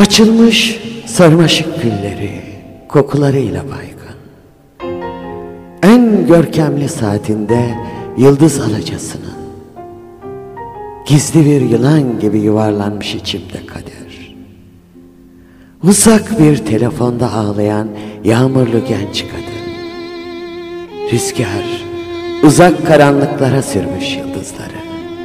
Açılmış sarmaşık gülleri kokularıyla baygın. En görkemli saatinde yıldız alacasının gizli bir yılan gibi yuvarlanmış içimde kader. Uzak bir telefonda ağlayan yağmurlu genç kadın. Rüzgar uzak karanlıklara sürmüş yıldızları.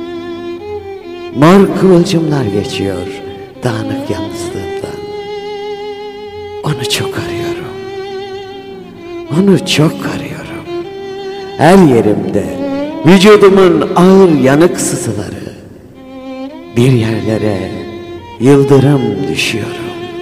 Mor kıvılcımlar geçiyor dağınık yalnızlığımdan. Onu çok arıyorum. Onu çok arıyorum. Her yerimde vücudumun ağır yanık sızıları. Bir yerlere yıldırım düşüyorum.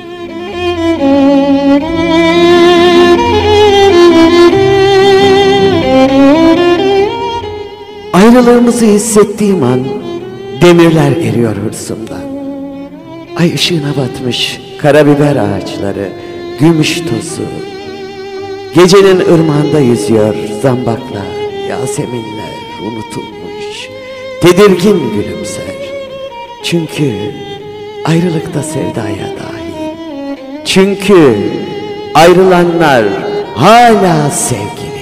Ayrılığımızı hissettiğim an demirler eriyor hırsımdan. Ay ışığına batmış karabiber ağaçları, gümüş tozu. Gecenin ırmağında yüzüyor zambaklar, yaseminler unutulmuş. Tedirgin gülümser. Çünkü ayrılıkta sevdaya dahil. Çünkü ayrılanlar hala sevgili.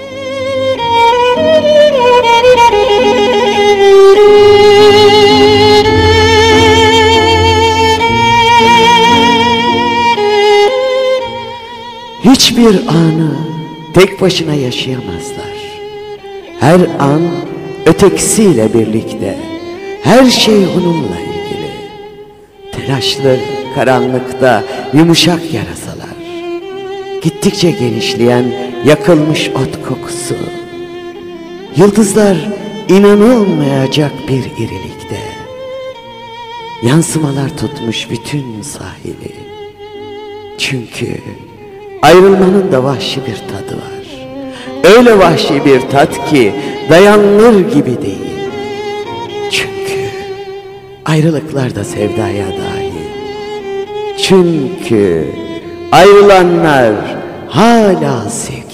Hiçbir anı tek başına yaşayamazlar. Her an ötekisiyle birlikte, her şey onunla ilgili. Telaşlı karanlıkta yumuşak yarasalar, gittikçe genişleyen yakılmış ot kokusu. Yıldızlar inanılmayacak bir irilikte, yansımalar tutmuş bütün sahili. Çünkü ayrılmanın da vahşi bir tadı var. Öyle vahşi bir tat ki dayanılır gibi değil. Çünkü ayrılıklar da sevdaya dahil. Çünkü ayrılanlar hala sevgili.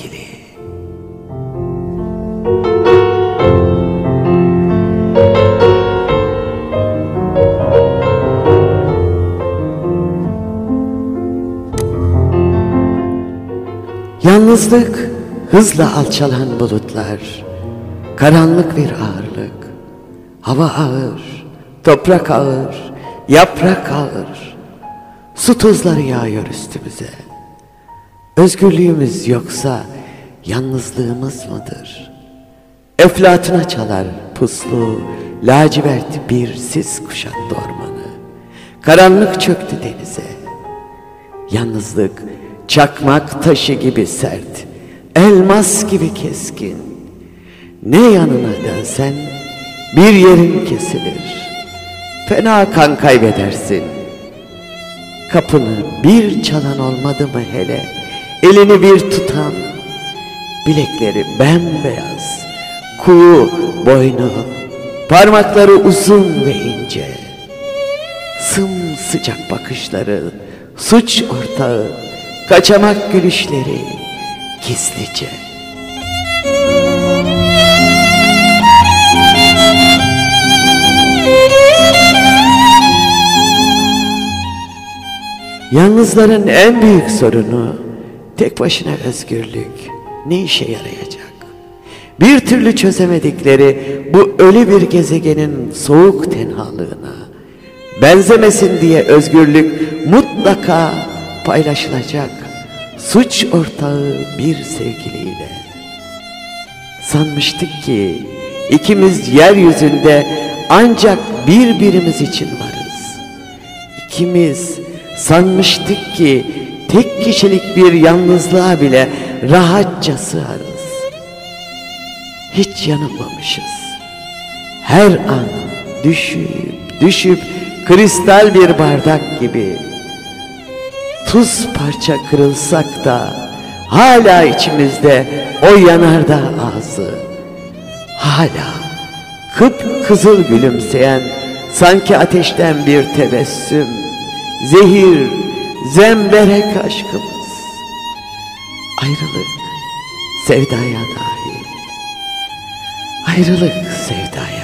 Yalnızlık hızla alçalan bulutlar, karanlık bir ağırlık, hava ağır, toprak ağır, yaprak ağır, su tuzları yağıyor üstümüze. Özgürlüğümüz yoksa yalnızlığımız mıdır? Eflatuna çalar puslu, lacivert bir sis kuşattı ormanı. Karanlık çöktü denize. Yalnızlık çakmak taşı gibi sert, elmas gibi keskin. Ne yanına dönsen bir yerin kesilir. Fena kan kaybedersin. Kapını bir çalan olmadı mı hele, elini bir tutan, bilekleri bembeyaz, kuğu boynu, parmakları uzun ve ince, sımsıcak bakışları, suç ortağı, kaçamak gülüşleri gizlice. Yalnızların en büyük sorunu tek başına özgürlük. Ne işe yarayacak? Bir türlü çözemedikleri bu ölü bir gezegenin soğuk tenhalığına benzemesin diye özgürlük mutlaka paylaşılacak suç ortağı bir sevgiliyle. Sanmıştık ki ikimiz yeryüzünde ancak birbirimiz için varız. İkimiz sanmıştık ki tek kişilik bir yalnızlığa bile rahatça sığarız. Hiç yanılmamışız. Her an düşüp kristal bir bardak gibi tuz parça kırılsak da hala içimizde o yanardağ ağzı, hala kıpkızıl gülümseyen sanki ateşten bir tebessüm, zehir, zemberek aşkımız. Ayrılık sevdaya dahil, ayrılık sevdaya.